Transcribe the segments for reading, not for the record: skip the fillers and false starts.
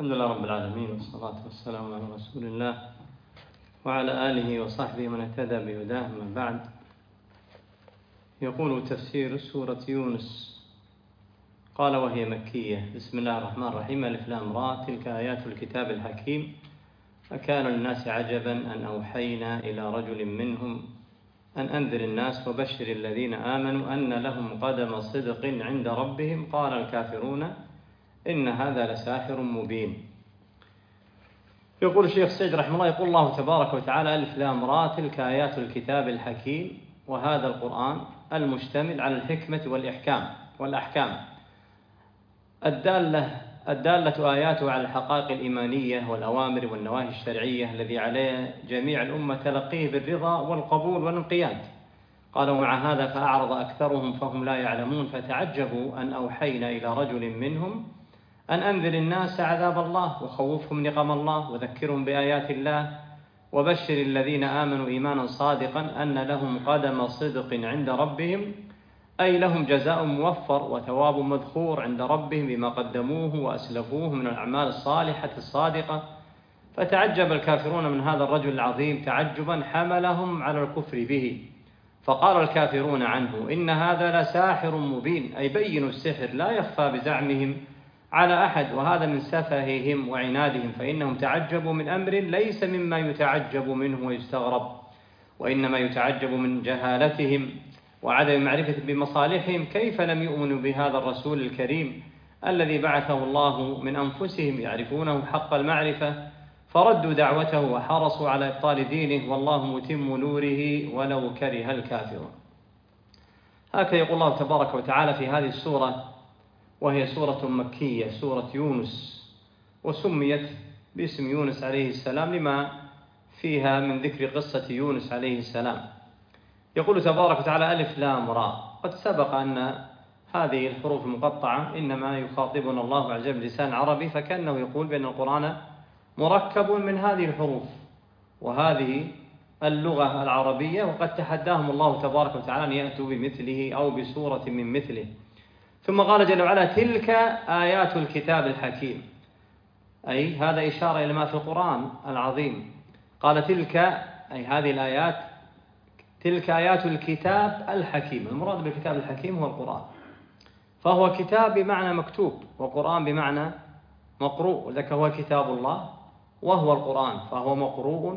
الحمد لله رب العالمين، والصلاة والسلام على رسول الله وعلى آله وصحبه من اهتدى بهداه. من بعد، يقول تفسير سورة يونس. قال: وهي مكية. بسم الله الرحمن الرحيم. ألف لام را. تلك آيات الكتاب الحكيم. أكان للناس عجبا أن أوحينا إلى رجل منهم أن أنذر الناس وبشر الذين آمنوا أن لهم قدم صدق عند ربهم. قال الكافرون إن هذا لساحر مبين. يقول الشيخ سعيد رحمه الله: يقول الله تبارك وتعالى: ألف لام را. تلك آيات الكتاب الحكيم. وهذا القرآن المشتمل على الحكمة والأحكام الدالة آياته على الحقائق الإيمانية والأوامر والنواهي الشرعية الذي عليه جميع الأمة تلقيه بالرضا والقبول والانقياد. قالوا: مع هذا فأعرض أكثرهم فهم لا يعلمون، فتعجبوا أن أوحينا إلى رجل منهم أن أنذر الناس عذاب الله وخوفهم نقم الله وذكرهم بآيات الله وبشر الذين آمنوا إيمانا صادقا أن لهم قدم صدق عند ربهم، أي لهم جزاء موفر وثواب مذخور عند ربهم بما قدموه وأسلفوه من الأعمال الصالحة الصادقة. فتعجب الكافرون من هذا الرجل العظيم تعجبا حملهم على الكفر به، فقال الكافرون عنه: إن هذا لساحر مبين، أي بين السحر لا يخفى بزعمهم على أحد، وهذا من سفههم وعنادهم، فإنهم تعجبوا من أمر ليس مما يتعجب منه ويستغرب، وإنما يتعجب من جهالتهم وعدم معرفة بمصالحهم. كيف لم يؤمنوا بهذا الرسول الكريم الذي بعثه الله من أنفسهم يعرفونه حق المعرفة، فردوا دعوته وحرصوا على إبطال دينه، والله متم نوره ولو كره الكافرون. هكذا يقول الله تبارك وتعالى في هذه السورة، وهي سورة مكية، سورة يونس، وسميت باسم يونس عليه السلام لما فيها من ذكر قصة يونس عليه السلام. يقول تبارك وتعالى: ألف لام را. قد سبق أن هذه الحروف المقطعة إنما يخاطبنا الله عز وجل بلسان عربي، فكأنه يقول بأن القرآن مركب من هذه الحروف وهذه اللغة العربية، وقد تحداهم الله تبارك وتعالى أن يأتوا بمثله أو بسورة من مثله. ثم قال جل وعلا: تلك آيات الكتاب الحكيم، أي هذا إشارة إلى ما في القرآن العظيم. قال تلك، أي هذه الآيات، تلك آيات الكتاب الحكيم. المراد بالكتاب الحكيم هو القرآن، فهو كتاب بمعنى مكتوب، وقرآن بمعنى مقروء، وذلك هو كتاب الله وهو القرآن، فهو مقروء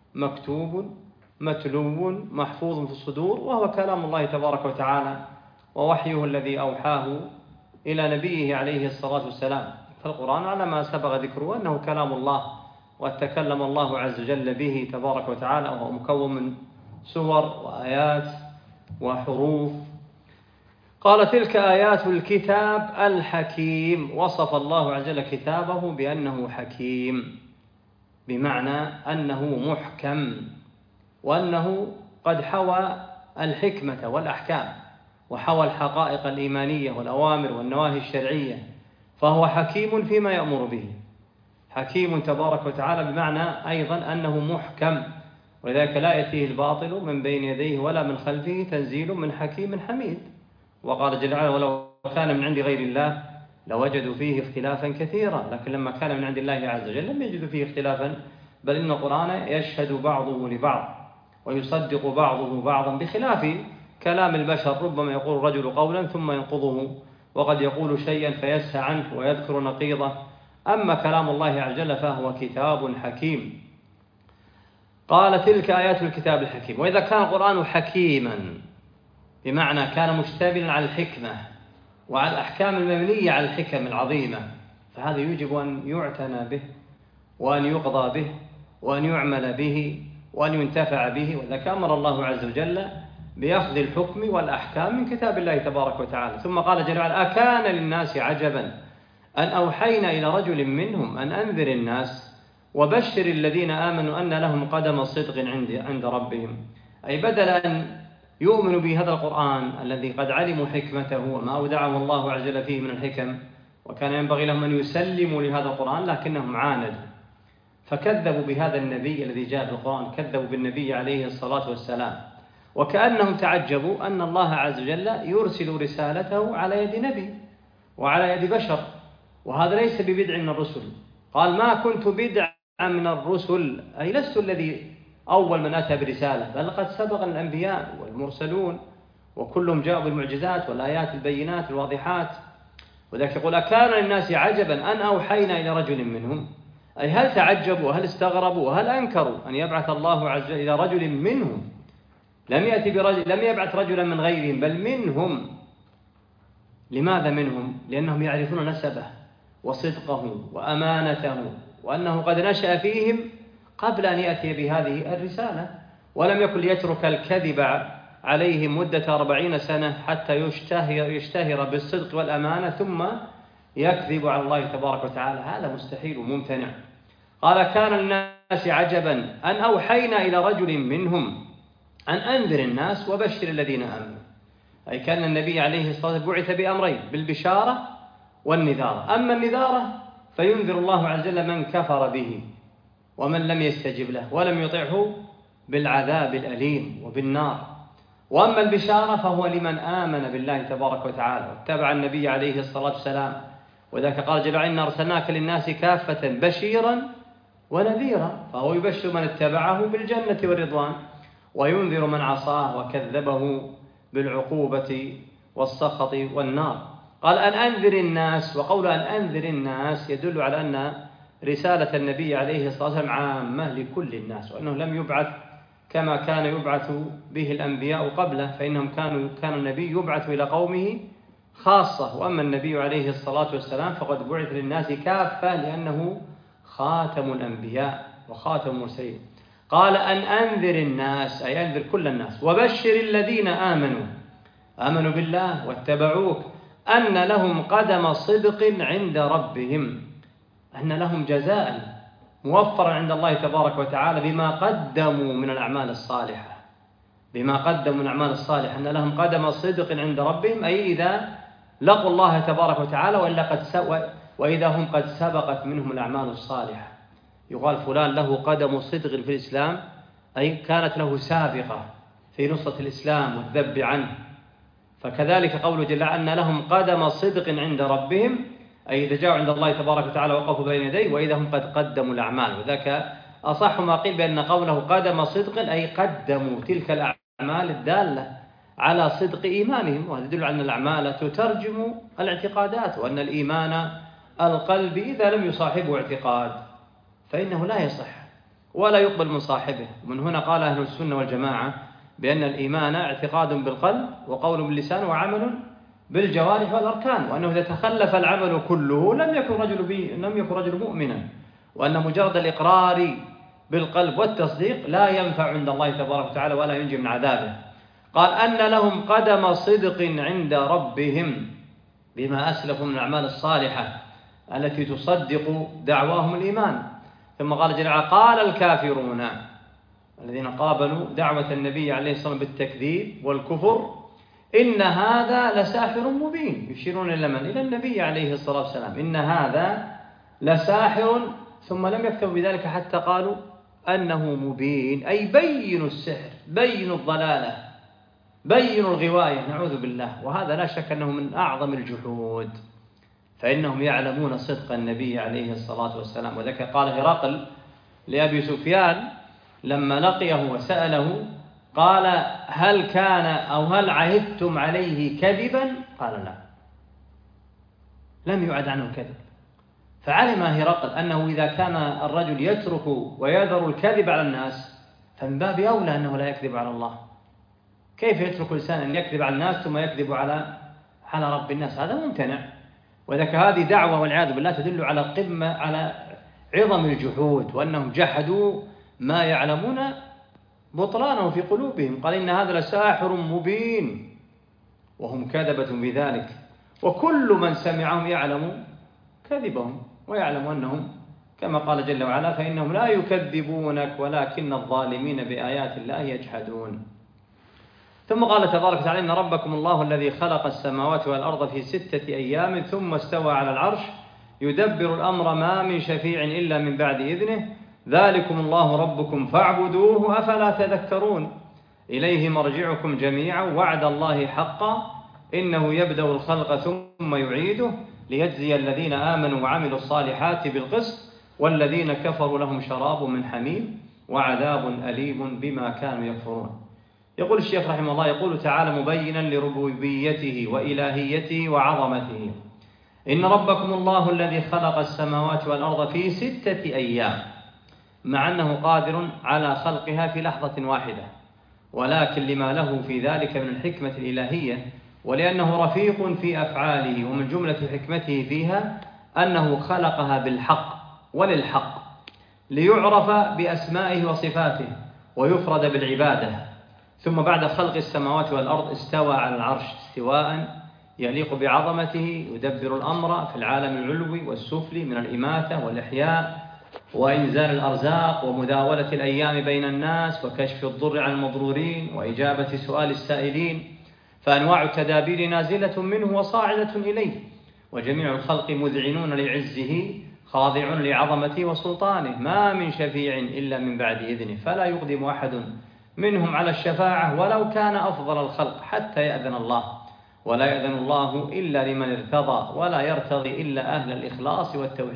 مكتوب متلو محفوظ في الصدور، وهو كلام الله تبارك وتعالى ووحيه الذي أوحاه إلى نبيه عليه الصلاة والسلام. فالقرآن على ما سبق ذكره أنه كلام الله، وتكلم الله عز وجل به تبارك وتعالى، وهو مكون من سور وآيات وحروف. قال: تلك آيات الكتاب الحكيم. وصف الله عز وجل كتابه بأنه حكيم، بمعنى أنه محكم، وأنه قد حوى الحكمة والأحكام، وحوى الحقائق الإيمانية والأوامر والنواهي الشرعية، فهو حكيم فيما يأمر به. حكيم تبارك وتعالى بمعنى أيضا أنه محكم، ولذلك لا يأتيه الباطل من بين يديه ولا من خلفه، تنزيل من حكيم حميد. وقال جل وعلا: ولو كان من عند غير الله لوجدوا فيه اختلافا كثيرا. لكن لما كان من عند الله عز وجل لم يجدوا فيه اختلافا، بل إن القرآن يشهد بعضه لبعض ويصدق بعضه بعضا، بخلاف كلام البشر. ربما يقول الرجل قولا ثم ينقضه، وقد يقول شيئا فيسهى عنه ويذكر نقيضه. أما كلام الله عز وجل فهو كتاب حكيم. قال: تلك آيات الكتاب الحكيم. وإذا كان القرآن حكيما بمعنى كان مشتملا على الحكمة وعلى الأحكام المبنية على الحكم العظيمة، فهذا يجب أن يعتنى به وأن يقضى به وأن يعمل به وأن ينتفع به. وذلك أمر الله عز وجل بأخذ الحكم والأحكام من كتاب الله تبارك وتعالى. ثم قال جل وعلا: أكان للناس عجبا أن أوحينا إلى رجل منهم أن أنذر الناس وبشر الذين آمنوا أن لهم قدم صدق عند ربهم. أي بدل أن يؤمنوا بهذا القرآن الذي قد علموا حكمته وما أودعه الله عز وجل فيه من الحكم، وكان ينبغي لهم أن يسلموا لهذا القرآن، لكنهم عاندوا فكذبوا بهذا النبي الذي جاء بالقرآن، كذبوا بالنبي عليه الصلاة والسلام، وكأنهم تعجبوا أن الله عز وجل يرسل رسالته على يد نبي وعلى يد بشر، وهذا ليس ببدع من الرسل، قال ما كنت بدعا من الرسل، أي لست الذي أول من أتى برسالة، بل قد سبق الأنبياء والمرسلون وكلهم جاءوا بالمعجزات والآيات البينات الواضحات. وذلك يقول أكان للناس عجبا أن أوحينا إلى رجل منهم، أي هل تعجبوا وهل استغربوا وهل أنكروا أن يبعث الله عز وجل إلى رجل منهم؟ لم يبعث رجلا من غيرهم بل منهم. لماذا منهم؟ لأنهم يعرفون نسبه وصدقه وأمانته، وأنه قد نشأ فيهم قبل أن يأتي بهذه الرسالة، ولم يكن ليترك الكذب عليهم مدة 40 سنة حتى يشتهر بالصدق والأمانة ثم يكذب على الله تبارك وتعالى. هذا مستحيل وممتنع. قال كان الناس عجبا أن أوحينا إلى رجل منهم أن أنذر الناس وبشر الذين آمنوا، أي كان النبي عليه الصلاة والسلام بعث بأمرين، بالبشارة والنذارة. أما النذارة فينذر الله عز وجل من كفر به ومن لم يستجب له ولم يطعه بالعذاب الأليم وبالنار. وأما البشارة فهو لمن آمن بالله تبارك وتعالى واتبع النبي عليه الصلاة والسلام. وذلك قال جل وعلا إنا أرسلناك للناس كافة بشيرا ونذيرا، فهو يبشر من اتبعه بالجنة والرضوان وينذر من عصاه وكذبه بالعقوبة والسخط والنار. قال أن أنذر الناس، وقول أن أنذر الناس يدل على أن رسالة النبي عليه الصلاة والسلام عامة لكل الناس، وأنه لم يبعث كما كان يبعث به الأنبياء قبله، فإنهم كان النبي يبعث إلى قومه خاصة، وأما النبي عليه الصلاة والسلام فقد بعث للناس كافة لأنه خاتم الأنبياء وخاتم المرسلين. قال أن أنذر الناس، أي أنذر كل الناس، وبشر الذين آمنوا بالله واتبعوك أن لهم قدم صدق عند ربهم، أن لهم جزاء موفرا عند الله تبارك وتعالى بما قدموا من الأعمال الصالحة، أن لهم قدم صدق عند ربهم، أي إذا لقوا الله تبارك وتعالى وإذا هم قد سبقت منهم الأعمال الصالحة. يقال فلان له قدم صدق في الإسلام، أي كانت له سابقة في نصرة الإسلام والذب عنه. فكذلك قوله جل أن لهم قدم صدق عند ربهم، أي إذا جاءوا عند الله تبارك وتعالى وقفوا بين يديه وإذا هم قد قدموا الأعمال. وذاك أصح ما قيل بأن قوله قدم صدق أي قدموا تلك الأعمال الدالة على صدق إيمانهم، وهذا يدل على أن الأعمال تترجم الاعتقادات، وأن الإيمان القلب إذا لم يصاحبه اعتقاد فإنه لا يصح ولا يقبل من صاحبه. ومن هنا قال أهل السنة والجماعة بأن الإيمان اعتقاد بالقلب وقول باللسان وعمل بالجوارح والأركان، وأنه إذا تخلف العمل كله لم يكن رجل مؤمنا، وأن مجرد الإقرار بالقلب والتصديق لا ينفع عند الله تبارك وتعالى ولا ينجي من عذابه. قال أن لهم قدم صدق عند ربهم بما أسلفوا من الأعمال الصالحة التي تصدق دعواهم الإيمان. ثم قال جل وعلا قال الكافرون الذين قابلوا دعوة النبي عليه الصلاة والسلام بالتكذيب والكفر إن هذا لساحر مبين، يشيرون إلى من؟ إلى النبي عليه الصلاة والسلام، إن هذا لساحر، ثم لم يكتبوا بذلك حتى قالوا أنه مبين، أي بين السحر، بين الضلالة، بين الغواية، نعوذ بالله. وهذا لا شك أنه من أعظم الجحود، فإنهم يعلمون صدق النبي عليه الصلاة والسلام. وذلك قال هرقل لأبي سفيان لما لقيه وسأله قال هل كان أو هل عهدتم عليه كذبا؟ قال لا، لم يعد عنه كذب. فعلم هرقل أنه إذا كان الرجل يترك ويذر الكذب على الناس فمن باب أولى أنه لا يكذب على الله. كيف يترك الإنسان أن يكذب على الناس ثم يكذب على رب الناس؟ هذا ممتنع. وذلك هذه دعوة والعياذ بالله تدل على على عظم الجحود، وأنهم جحدوا ما يعلمون بطلانه في قلوبهم. قال إن هذا لساحر مبين، وهم كذبة بذلك، وكل من سمعهم يعلم كذبهم ويعلم أنهم كما قال جل وعلا فإنهم لا يكذبونك ولكن الظالمين بآيات الله يجحدون. ثم قال تبارك وتعالى إن ربكم الله الذي خلق السماوات والأرض في 6 أيام ثم استوى على العرش يدبر الأمر ما من شفيع إلا من بعد إذنه ذلكم الله ربكم فاعبدوه أفلا تذكرون إليه مرجعكم جميعا وعد الله حقا إنه يبدأ الخلق ثم يعيده ليجزي الذين آمنوا وعملوا الصالحات بالقسط والذين كفروا لهم شراب من حميم وعذاب أليم بما كانوا يكفرون. يقول الشيخ رحمه الله، يقول تعالى مبينا لربوبيته وإلهيته وعظمته: إن ربكم الله الذي خلق السماوات والأرض في 6 أيام، مع أنه قادر على خلقها في لحظة واحدة، ولكن لما له في ذلك من الحكمة الإلهية، ولأنه رفيق في أفعاله، ومن جملة حكمته فيها أنه خلقها بالحق وللحق ليعرف بأسمائه وصفاته ويفرد بالعبادة. ثم بعد خلق السماوات والأرض استوى على العرش استواء يليق بعظمته، يدبر الأمر في العالم العلوي والسفلي من الإماتة والإحياء وإنزال الأرزاق ومداولة الأيام بين الناس وكشف الضر عن المضرورين وإجابة سؤال السائلين، فأنواع التدابير نازلة منه وصاعدة إليه، وجميع الخلق مذعنون لعزه خاضعون لعظمته وسلطانه، ما من شفيع إلا من بعد إذنه، فلا يقدم أحد منهم على الشفاعة ولو كان أفضل الخلق حتى يأذن الله، ولا يأذن الله إلا لمن ارتضى، ولا يرتضي إلا أهل الإخلاص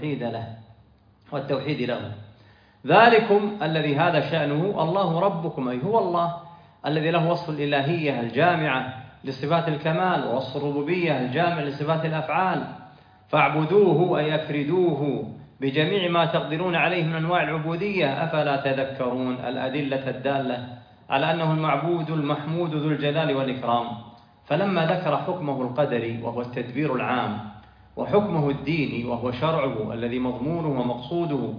والتوحيد له. ذلكم الذي هذا شأنه الله ربكم، أي هو الله الذي له وصف الإلهية الجامعة لصفات الكمال، ووصف الربوبية الجامع لصفات الأفعال، فاعبدوه أي أفردوه بجميع ما تقدرون عليه من أنواع العبودية. أفلا تذكرون؟ الأدلة الدالة على أنه المعبود المحمود ذو الجلال والإكرام. فلما ذكر حكمه القدري وهو التدبير العام، وحكمه الديني وهو شرعه الذي مضمونه ومقصوده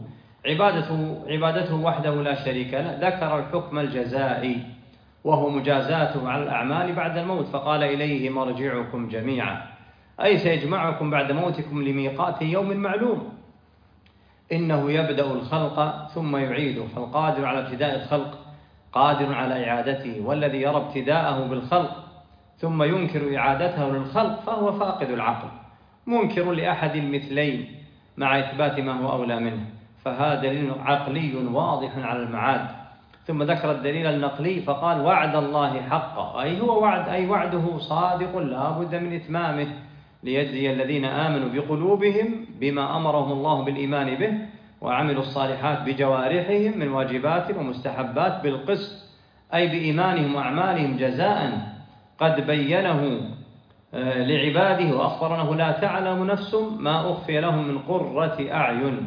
عبادته وحده لا شريك له، ذكر الحكم الجزائي وهو مجازاته على الأعمال بعد الموت، فقال إليه مرجعكم جميعا، أي سيجمعكم بعد موتكم لميقات يوم معلوم. إنه يبدأ الخلق ثم يعيده، فالقادر على ابتداء الخلق قادر على إعادته، والذي يرى ابتداءه بالخلق ثم ينكر إعادته للخلق فهو فاقد العقل، منكر لأحد المثلين مع إثبات ما هو أولى منه، فهذا دليل عقلي واضح على المعاد. ثم ذكر الدليل النقلي فقال وعد الله حقا، أي هو وعد، أي وعده صادق لا بد من إتمامه، ليجزي الذين آمنوا بقلوبهم بما أمرهم الله بالإيمان به وعملوا الصالحات بجوارحهم من واجبات ومستحبات بالقسط، أي بإيمانهم وأعمالهم جزاء قد بينه لعباده وأخبر أنه لا تعلم نفس ما أخفي لهم من قرة أعين.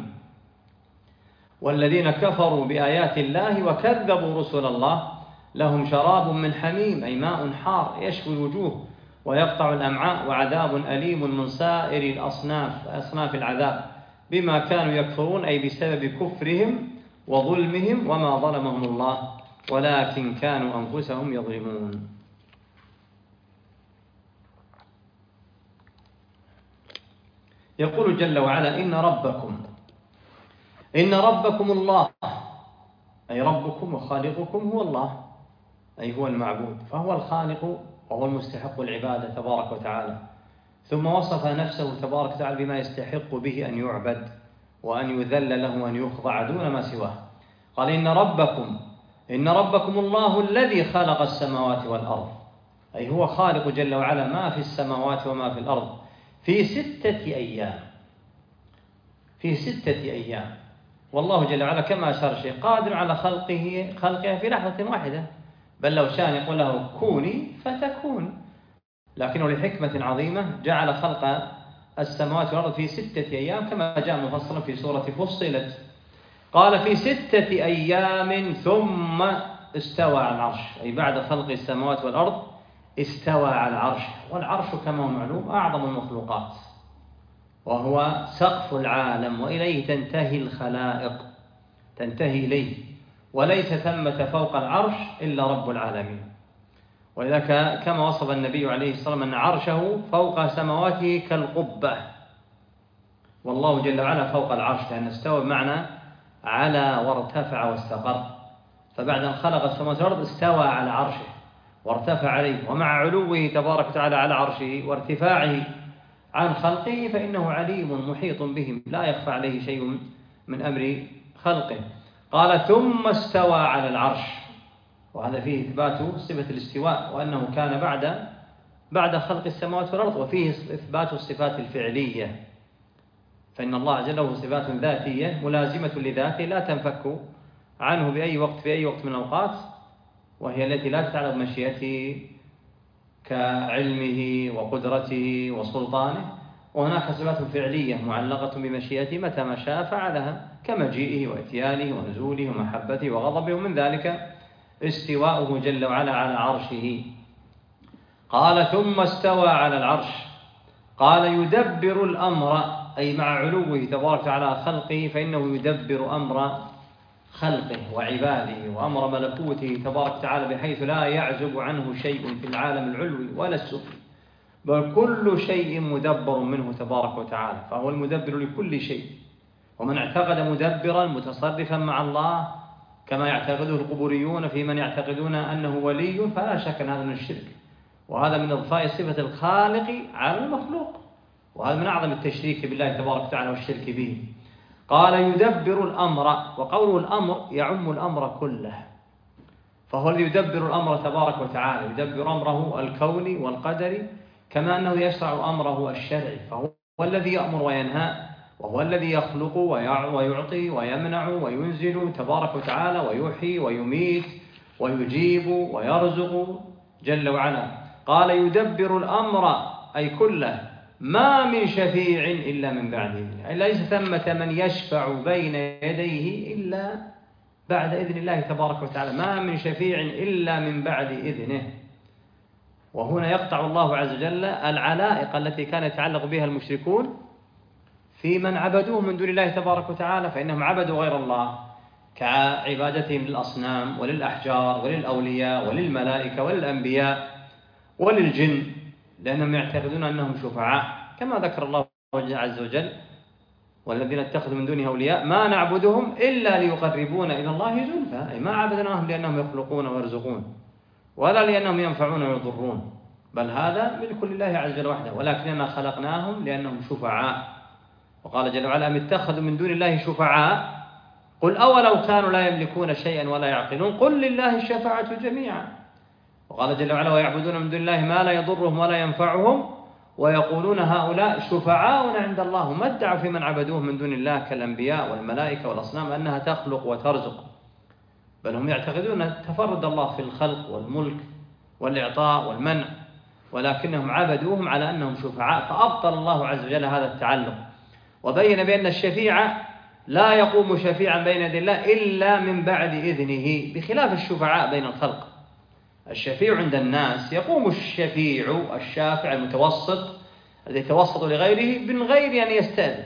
والذين كفروا بآيات الله وكذبوا رسل الله لهم شراب من حميم، أي ماء حار يشوي الوجوه ويقطع الأمعاء، وعذاب أليم من سائر أصناف العذاب بما كانوا يكفرون، أي بسبب كفرهم وظلمهم، وما ظلمهم الله ولكن كانوا أنفسهم يظلمون. يقول جل وعلا إن ربكم الله، أي ربكم وخالقكم هو الله، أي هو المعبود، فهو الخالق وهو المستحق العبادة تبارك وتعالى. ثم وصف نفسه تبارك وتعالى بما يستحق به أن يعبد وأن يذل له وأن يخضع دون ما سواه. قال إن ربكم الله الذي خلق السماوات والأرض، أي هو خالق جل وعلا ما في السماوات وما في الأرض في 6 أيام، في 6 أيام. والله جل وعلا كما أشار الشيخ قادر على خلقها في لحظة واحدة، بل لو شاء يقول له كوني فتكون، لكنه لحكمة عظيمة جعل خلق السماوات والأرض في 6 أيام كما جاء مفصلا في سورة فصلت. قال في 6 أيام ثم استوى على العرش، أي بعد خلق السماوات والأرض استوى على العرش. والعرش كما هو معلوم أعظم المخلوقات، وهو سقف العالم، وإليه تنتهي الخلائق، تنتهي إليه، وليس ثمة فوق العرش إلا رب العالمين. وإذا كما وصف النبي عليه الصلاة والسلام أن عرشه فوق سماواته كالقبة، والله جل وعلا فوق العرش، لأن استوى بمعنى على وارتفع واستقر، فبعد أن خلق السماوات والأرض استوى على عرشه وارتفع عليه، ومع علوه تبارك وتعالى على عرشه وارتفاعه عن خلقه فإنه عليم محيط بهم، لا يخفى عليه شيء من أمر خلقه. قال ثم استوى على العرش، وهذا فيه إثبات صفة الاستواء، وأنه كان بعد خلق السماوات والأرض، وفيه إثبات الصفات الفعلية، فإن الله عز وجل له صفات ذاتية ملازمة لذاته لا تنفك عنه بأي وقت في أي وقت من الأوقات، وهي التي لا تتعلق بمشيئته كعلمه وقدرته وسلطانه. وهناك صفات فعلية معلقة بمشيئته متى ما شاء فعلها، كمجيئه وإتيانه ونزوله ومحبته وغضبه، ومن ذلك استواؤه جل وعلا على عرشه. قال ثم استوى على العرش. قال يدبر الأمر، أي مع علوه تبارك وتعالى على خلقه فإنه يدبر أمر خلقه وعباده وأمر ملكوته تبارك وتعالى، بحيث لا يعزب عنه شيء في العالم العلوي ولا السفلي، بل كل شيء مدبر منه تبارك وتعالى، فهو المدبر لكل شيء. ومن اعتقد مدبرا متصرفا مع الله كما يعتقده القبوريون في من يعتقدون أنه ولي، فلا شك أن هذا من الشرك، وهذا من إضفاء صفة الخالق على المخلوق، وهذا من أعظم التشريك بالله تبارك وتعالى والشرك به. قال يدبر الأمر، وقوله الأمر يعم الأمر كله، فهو الذي يدبر الأمر تبارك وتعالى، يدبر أمره الكوني والقدري كما أنه يشرع أمره الشرعي، فهو الذي يأمر وينهى، وهو الذي يخلق ويعطي ويمنع وينزل تبارك وتعالى، ويحيي ويميت ويجيب ويرزق جل وعلا. قال يدبر الأمر أي كله، ما من شفيع إلا من بعده، أي ليس ثمة من يشفع بين يديه إلا بعد إذن الله تبارك وتعالى، ما من شفيع إلا من بعد إذنه. وهنا يقطع الله عز وجل العلائق التي كان يتعلق بها المشركون في من عبدوه من دون الله تبارك وتعالى، فإنهم عبدوا غير الله كعبادتهم للأصنام وللأحجار وللأولياء وللملائكة وللأنبياء وللجن، لأنهم يعتقدون أنهم شفعاء، كما ذكر الله عز وجل والذين اتخذوا من دونه أولياء ما نعبدهم إلا ليقربونا إلى الله زلفى، أي ما عبدناهم لأنهم يخلقون ويرزقون ولا لأنهم ينفعون ويضرون، بل هذا ملك لله عز وجل وحده، ولكننا خلقناهم لأنهم شفعاء. وقال جل وعلا أم اتخذوا من دون الله شفعاء قل أولو كانوا لا يملكون شيئا ولا يعقلون قل لله الشفاعة جميعا. وقال جل وعلا ويعبدون من دون الله ما لا يضرهم ولا ينفعهم ويقولون هؤلاء شفعاؤنا عند الله، ما ادعوا في من عبدوه من دون الله كالأنبياء والملائكة والأصنام أنها تخلق وترزق، بل هم يعتقدون تفرد الله في الخلق والملك والإعطاء والمنع، ولكنهم عبدوهم على أنهم شفعاء، فأبطل الله عز وجل هذا التعلق، وبين بأن الشفيع لا يقوم شفيعا بين يدي الله إلا من بعد إذنه، بخلاف الشفعاء بين الخلق. الشفيع عند الناس يقوم الشفيع الشافع المتوسط الذي يتوسط لغيره من غير أن يستأذن،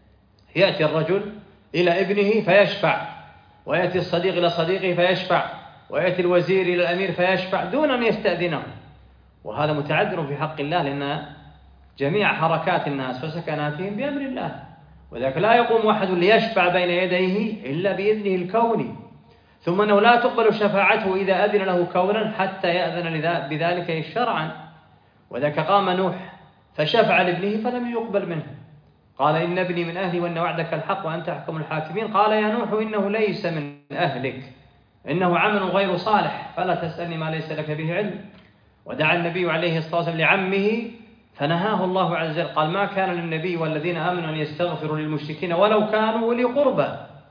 يأتي الرجل إلى ابنه فيشفع، ويأتي الصديق إلى صديقه فيشفع، ويأتي الوزير إلى الأمير فيشفع دون أن يستأذنه، وهذا متعذر في حق الله، لأن جميع حركات الناس وسكناتهم بأمر الله، وذلك لا يقوم أحد ليشفع بين يديه إلا بإذنه الكوني، ثم أنه لا تقبل شفاعته إذا أذن له كونا حتى يأذن بذلك شرعا. وذلك قام نوح فشفع لابنه فلم يقبل منه، قال إن ابني من أهلي وإن وعدك الحق وأنت أحكم الحاكمين، قال يا نوح إنه ليس من أهلك إنه عمل غير صالح فلا تسألني ما ليس لك به علم. ودعا النبي عليه الصلاة والسلام لعمه فنهاه الله عز وجل، قال ما كان للنبي والذين آمنوا أن يستغفروا للمشركين ولو كانوا أولي قربى.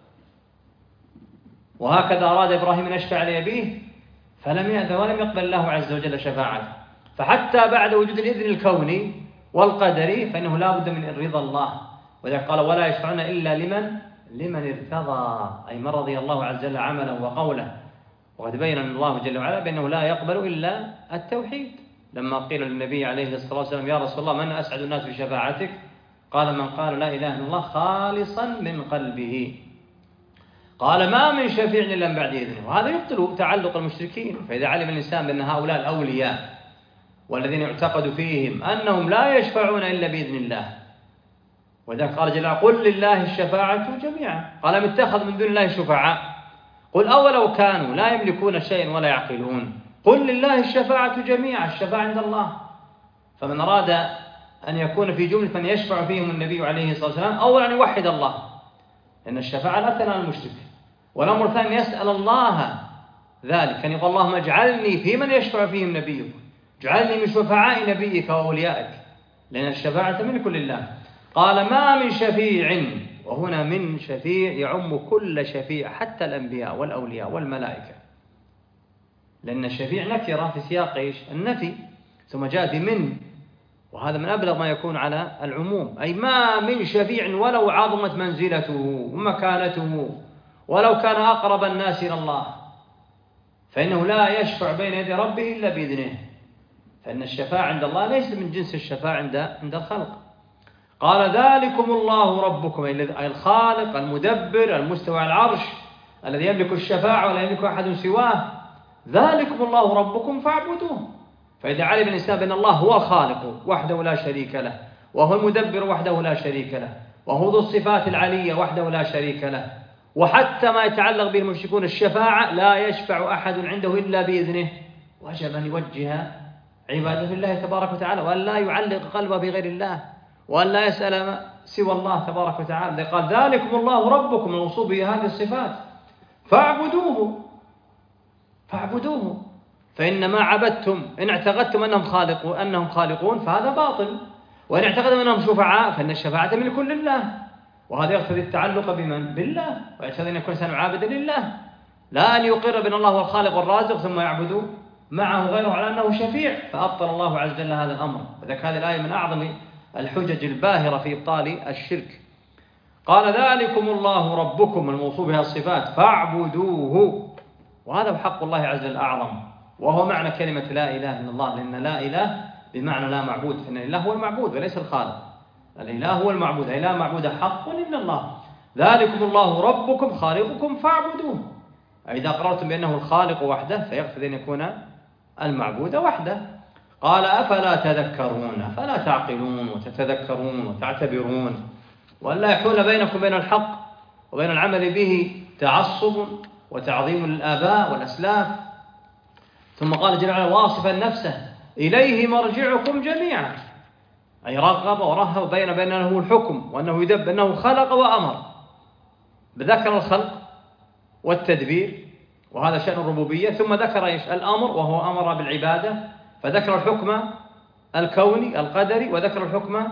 وهكذا أراد إبراهيم أن يشفع لأبيه فلم يأذن ولم يقبل الله عز وجل شفاعته. فحتى بعد وجود الإذن الكوني والقدري فإنه لا بد من رضا الله، وذلك قال ولا يشفعون إلا لمن ارتضى، أي من رضي الله عز وجل عمله وقوله. وقد بين الله جل وعلا بأنه لا يقبل إلا التوحيد، لما قيل للنبي عليه الصلاة والسلام يا رسول الله من أسعد الناس بشفاعتك؟ قال من قال لا إله إلا الله خالصا من قلبه. قال ما من شفيع إلا من بعد إذنه، وهذا يبطل تعلق المشركين. فإذا علم الإنسان بأن هؤلاء الأولياء والذين يعتقد فيهم أنهم لا يشفعون إلا بإذن الله، وذلك قال جل وعلا قل لله الشفاعة جميعا، قال ام اتخذ من دون الله شفعاء قل أولو كانوا لا يملكون شيئا ولا يعقلون قل لله الشفاعة جميعا، الشفاعة عند الله. فمن أراد أن يكون في جملة من يشفع فيهم النبي عليه الصلاة والسلام أولا أن يوحد الله، لأن الشفاعة لا تنال المشرك، والأمر الثاني يسأل الله ذلك، أن يقول اللهم اجعلني في من يشفع فيهم نبيك، اجعلني من شفعاء نبيك وأوليائك، لأن الشفاعة ملك لله. قال ما من شفيع، وهنا من شفيع يعم كل شفيع حتى الأنبياء والأولياء والملائكة، لأن الشفيع نكرة في سياق إيش؟ النفي، ثم جاء بمن، وهذا من أبلغ ما يكون على العموم، أي ما من شفيع ولو عظمت منزلته ومكانته ولو كان أقرب الناس إلى الله، فإنه لا يشفع بين يدي ربه إلا بإذنه، فإن الشفاعة عند الله ليس من جنس الشفاعة عند الخلق. قال ذلكم الله ربكم، أي الخالق المدبر المستوى على العرش الذي يملك الشفاعة ولا يملك أحد سواه، ذلكم الله ربكم فاعبدوه. فإذا علم الإنسان بأن الله هو الخالق وحده لا شريك له، وهو المدبر وحده لا شريك له، وهو ذو الصفات العلية وحده لا شريك له، وحتى ما يتعلق به المشركون الشفاعة لا يشفع أحد عنده إلا بإذنه، وجب أن يوجه عباده لله تبارك وتعالى، وأن لا يعلق قلبه بغير الله، وأن لا يسأل سوى الله تبارك وتعالى. قال ذلكم الله ربكم، الوصول بهذه الصفات، فاعبدوه فإن ما عبدتم إن اعتقدتم أنهم خالقون فهذا باطل، وإن اعتقدتم أنهم شفعاء فإن الشفاعة ملك لله، وهذا يقتضي التعلق بمن؟ بالله، ويقتضي أن يكون إنسان عابدا لله، لا أن يقر بأن الله هو الخالق والرازق ثم يعبد معه غيره على أنه شفيع، فأبطل الله عز وجل هذا الأمر. وذلك هذه الآية من أعظم الحجج الباهرة في إبطال الشرك. قال ذلكم الله ربكم الموصوف بها الصفات فاعبدوه، وهذا هو حق الله عز وجل الأعظم، وهو معنى كلمة لا إله إلا الله، لأن لا إله بمعنى لا معبود، فإن الإله هو المعبود وليس الخالق، الإله هو المعبود، أي لا معبود حق إلا الله. ذلكم الله ربكم خالقكم فاعبدوه، أي إذا أقررتم بأنه الخالق وحده فيقتضي أن يكون المعبود وحده. قال أفلا تذكرون، فلا تعقلون وتتذكرون وتعتبرون، وألا يحول بينكم بين الحق وبين العمل به تعصب وتعظيم للآباء والأسلاف. ثم قال جل وعلا واصفا نفسه إليه مرجعكم جميعا، أي رغب ورهب بين أنه الحكم وأنه يدب، أنه خلق وأمر، بذكر الخلق والتدبير وهذا شأن الربوبية، ثم ذكر الأمر وهو أمر بالعبادة، فذكر الحكم الكوني القدري، وذكر الحكم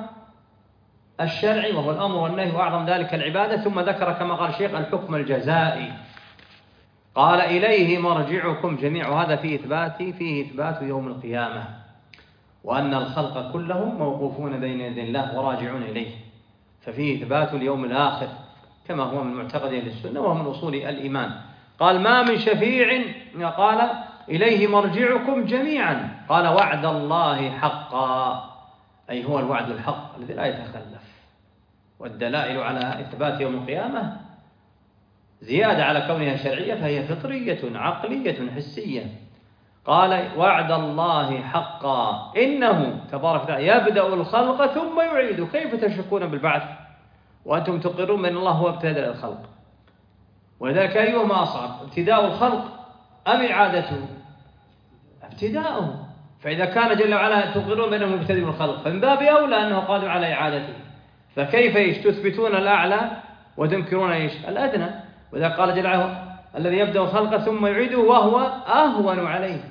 الشرعي وهو الأمر والنهي وأعظم ذلك العبادة، ثم ذكر كما قال الشيخ الحكم الجزائي. قال إليه مرجعكم جميع، وهذا فيه إثبات يوم القيامة، وأن الخلق كلهم موقوفون بين يدي الله وراجعون إليه، ففيه إثبات اليوم الآخر كما هو من معتقد أهل السنة وهو من أصول الإيمان. قال ما من شفيع، قال إليه مرجعكم جميعا، قال وعد الله حقا، أي هو الوعد الحق الذي لا يتخلف. والدلائل على إثبات يوم القيامة زيادة على كونها شرعية، فهي فطرية عقلية حسية. قال وعد الله حقا إنه تبارك وتعالى يبدأ الخلق ثم يعيده، كيف تشكون بالبعث وأنتم تقرون بأن الله هو ابتدأ الخلق؟ ولذلك أيهما أصعب، ابتداء الخلق أم إعادته؟ ابتداءه، فإذا كان جل وعلا تقرون بأنه مبتدئ الخلق فمن باب أولى أنه قادر على إعادته، فكيف تثبتون الأعلى وتنكرون الأدنى؟ وإذا قال جل وعلا الذي يبدأ الخلق ثم يعيده وهو أهون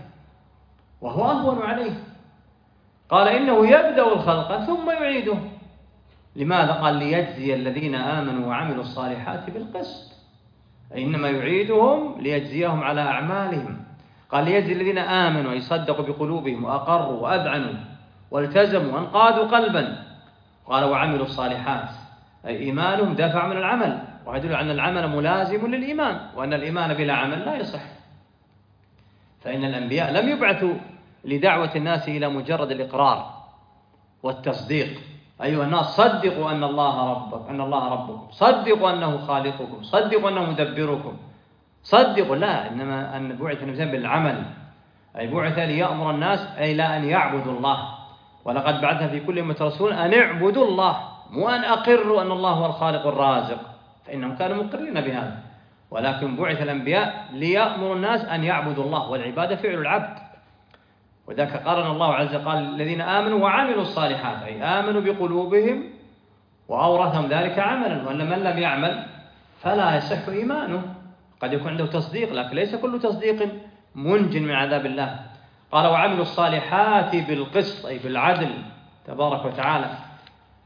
عليه، قال إنه يبدأ الخلق ثم يعيده. لماذا؟ قال ليجزي الذين آمنوا وعملوا الصالحات بالقسط، أي إنما يعيدهم ليجزيهم على أعمالهم. قال ليجزي الذين آمنوا، أي صدقوا بقلوبهم وأقروا وأذعنوا والتزموا وانقادوا قلبا. قال وعملوا الصالحات، أي إيمانهم دافع من العمل، ويدل أن العمل ملازم للإيمان، وأن الإيمان بلا عمل لا يصح. فإن الأنبياء لم يبعثوا لدعوة الناس إلى مجرد الإقرار والتصديق، أيها الناس صدقوا أن الله ربكم، صدقوا أنه خالقكم، صدقوا أنه مدبركم، صدقوا، لا، إنما أن بعث الإنسان بالعمل، أي بعث ليأمر الناس، أي لا أن يعبدوا الله. ولقد بعثنا في كل أمة رسول أن اعبدوا الله، مو أن أقروا أن الله هو الخالق الرازق، فإنهم كانوا مقرين بهذا، ولكن بعث الأنبياء ليأمر الناس أن يعبدوا الله، والعبادة فعل العبد. وذاك قارن الله عز وجل قال الذين آمنوا وعملوا الصالحات، أي آمنوا بقلوبهم وأورثهم ذلك عملا، وأن من لم يعمل فلا يصح إيمانه. قد يكون عنده تصديق لكن ليس كل تصديق منج من عذاب الله. قال وعملوا الصالحات بالقسط، أي بالعدل تبارك وتعالى.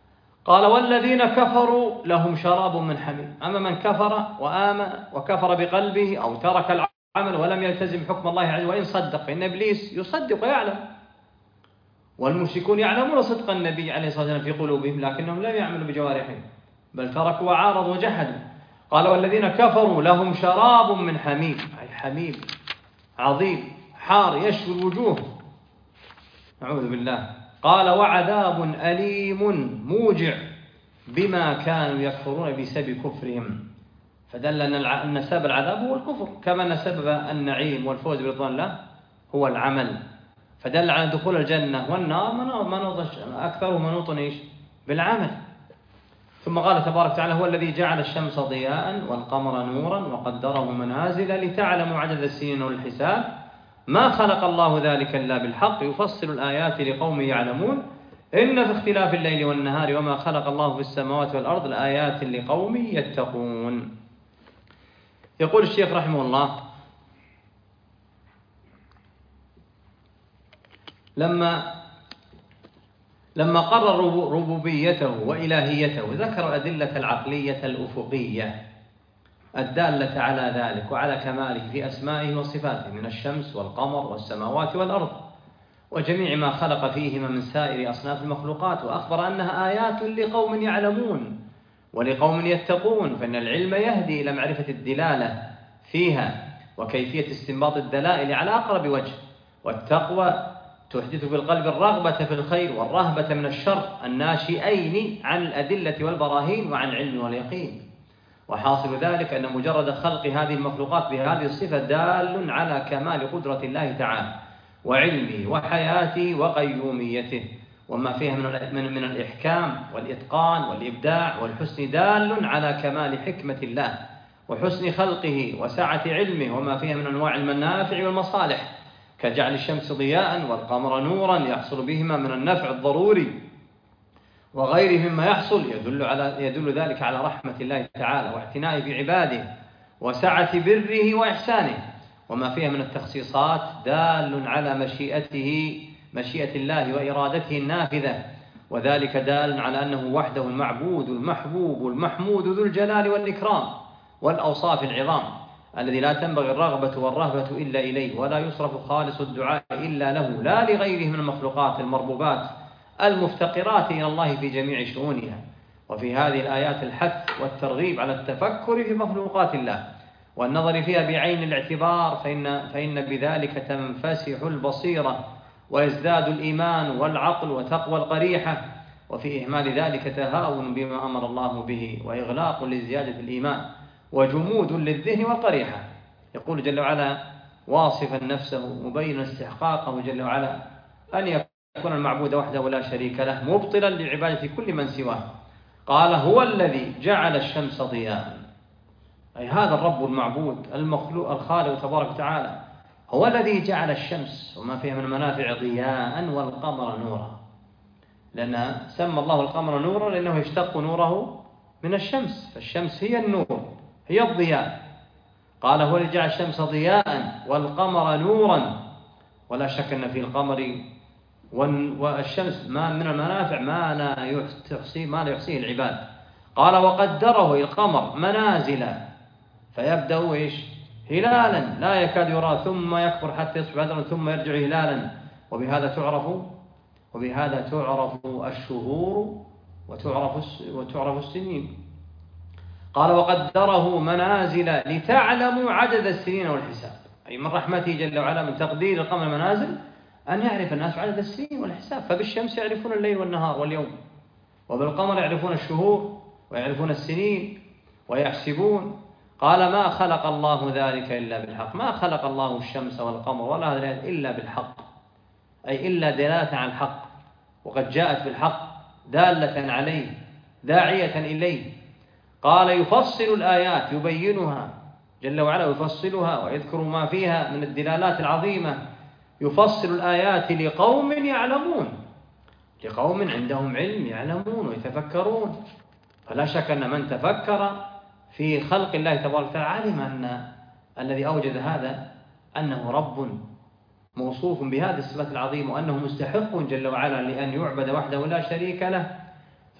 قال والذين كفروا لهم شراب من حميم. أما من كفر وآمن وكفر بقلبه أو ترك العمل ولم يلتزم حكم الله عز وجل وإن صدق، فإن إبليس يصدق ويعلم، والمشركون يعلمون صدق النبي عليه الصلاة والسلام في قلوبهم لكنهم لم يعملوا بجوارحهم بل تركوا وعارضوا وجحدوا. قال والذين كفروا لهم شراب من حميم، أي حميم عظيم حار يشوي الوجوه، نعوذ بالله. قال وعذاب أليم موجع بما كانوا يكفرون بسبب كفرهم، فدل أن سبب العذاب هو الكفر، كما أن سبب النعيم والفوز برضوان الله هو العمل، فدل على دخول الجنة والنار أكثره منوط بالعمل. ثم قال تبارك وتعالى هو الذي جعل الشمس ضياء والقمر نورا وقدره منازل لتعلموا عدد السنين والحساب ما خلق الله ذلك إلا بالحق يفصل الآيات لقوم يعلمون إن في اختلاف الليل والنهار وما خلق الله في السماوات والأرض لآيات لقوم يتقون. يقول الشيخ رحمه الله لما قرر ربوبيته وإلهيته ذكر الأدلة العقلية الأفقية الدالة على ذلك وعلى كماله في أسمائه وصفاته من الشمس والقمر والسماوات والأرض وجميع ما خلق فيهما من سائر أصناف المخلوقات، وأخبر أنها آيات لقوم يعلمون ولقوم يتقون، فإن العلم يهدي إلى معرفة الدلالة فيها وكيفية استنباط الدلائل على أقرب وجه، والتقوى تحدث في القلب الرغبة في الخير والرهبة من الشر الناشئين عن الأدلة والبراهين وعن العلم واليقين. وحاصل ذلك أن مجرد خلق هذه المخلوقات بهذه الصفة دال على كمال قدرة الله تعالى وعلمه وحياته وقيوميته، وما فيها من الإحكام والإتقان والإبداع والحسن دال على كمال حكمة الله وحسن خلقه وسعة علمه، وما فيها من أنواع المنافع والمصالح كجعل الشمس ضياء والقمر نورا يحصل بهما من النفع الضروري وغيره مما يحصل يدل ذلك على رحمة الله تعالى واعتنائه بعباده وسعة بره وإحسانه، وما فيها من التخصيصات دال على مشيئة الله وإرادته النافذة، وذلك دال على أنه وحده المعبود المحبوب المحمود ذو الجلال والإكرام والأوصاف العظام الذي لا تنبغي الرغبة والرهبة إلا إليه ولا يصرف خالص الدعاء إلا له لا لغيره من المخلوقات المربوبات المفتقرات إلى الله في جميع شؤونها. وفي هذه الآيات الحث والترغيب على التفكر في مخلوقات الله والنظر فيها بعين الاعتبار، فإن بذلك تنفسح البصيرة ويزداد الإيمان والعقل وتقوى القريحة، وفي إهمال ذلك تهاون بما أمر الله به وإغلاق لزيادة الإيمان وجمود للذهن والقريحة. يقول جل وعلا واصفا نفسه مبينا استحقاقه جل وعلا أن يكون المعبود وحده ولا شريك له مبطلا لعبادة كل من سواه. قال هو الذي جعل الشمس ضياء، أي هذا الرب المعبود المخلوق الخالق تبارك وتعالى هو الذي جعل الشمس وما فيها من منافع ضياء والقمر نورا، لأن سمى الله القمر نورا لأنه يشتق نوره من الشمس، فالشمس هي النور هي الضياء. قال هو الذي جعل الشمس ضياء والقمر نورا، ولا شك أن في القمر والشمس ما من المنافع ما لا يحصيه العباد. قال وقدره القمر منازل فيبدأ هلالا لا يكاد يرى ثم يكبر حتى يصبح بدرا ثم يرجع هلالا، وبهذا تعرف الشهور وتعرف السنين. قال وقدره منازل لتعلموا عدد السنين والحساب، أي من رحمته جل وعلا من تقدير القمر منازل أن يعرف الناس عدد السنين والحساب، فبالشمس يعرفون الليل والنهار واليوم، وبالقمر يعرفون الشهور ويعرفون السنين ويحسبون. قال ما خلق الله ذلك إلا بالحق، ما خلق الله الشمس والقمر ولا هذا إلا بالحق، أي إلا دلالة على الحق، وقد جاءت بالحق دالة عليه داعية إليه. قال يفصل الآيات يبينها جل وعلا يفصلها ويذكر ما فيها من الدلالات العظيمة، يفصل الآيات لقوم يعلمون، لقوم عندهم علم يعلمون ويتفكرون. فلا شك أن من تفكر في خلق الله تبارك وتعالى علم أن الذي أوجد هذا أنه رب موصوف بهذه الصفات العظيمة وأنه مستحق جل وعلا لأن يعبد وحده لا شريك له.